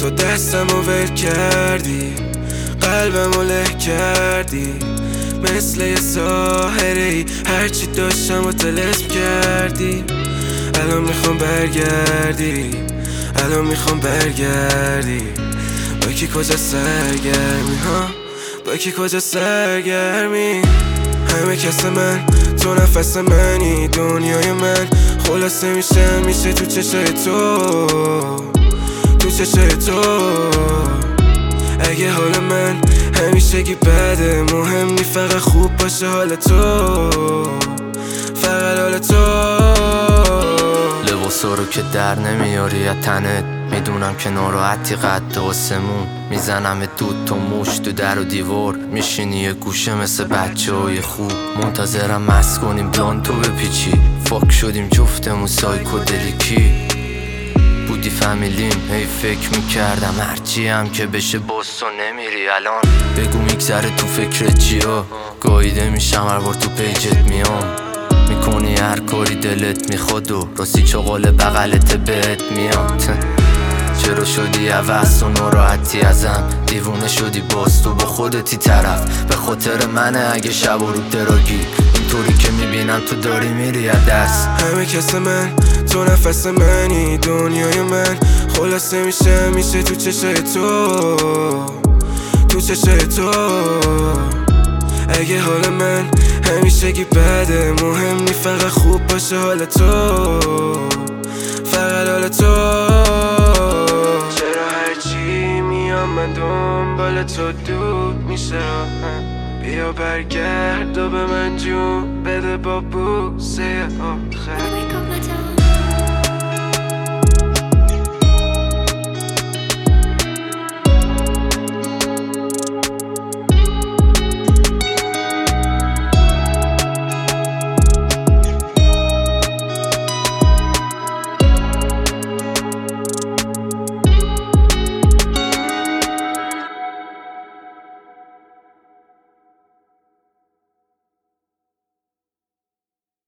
تو دستمو ول کردی، قلبمو له کردی، مثل یه ساحری هرچی داشتم و طلسم کردی. الان میخوام برگردی، الان میخوام برگردی. با کی کجا سرگرمی ها، با کی کجا سرگرمی. همه کس من، تو نفس منی، دنیای من خلاصه میشه تو چشای تو، تو چشای تو. اگه حال من همیشگی بده، مهم نی فقط خوب باشه حال تو، فقط حال تو. لباسا رو که در نمیاری از تنت، میدونم که ناراحتی قد آسمون، میزنم دود تا موش تو در و دیوار، میشینی یه گوشه مثل بچه های خوب، منتظرم مست کنیم بلان تو بپیچی. فاک شدیم جفتمون سایکودلیکی، بودی فامیلیم هی فکر میکردم هرچی هم که بشه باز تو نمیری. الان بگو میگذره تو فکرت چیا، گاییده میشم هر بار تو پیجت میام، میکنی هر کاری دلت میخواد و راستی چغال بغلت بهت میاد. چرا شدی عوض و ناراحتی ازم، دیوونه شدی باز تو با خودتی طرف، به خاطر منه اگه شب و رو دراگی، اینطوری که میبینم تو داری میری از دست. همه کس من، تو نفس منی، دنیای من خلاصه میشه تو چشای تو، تو چشای تو. اگه حال من همیشگی بده، مهم نی فقط خوب باشه حال تو، فقط حال تو. چرا هرچی میام من دنبال تو دود میشه راهم، بیا برگرد و به من جون بده با بوسه آخر.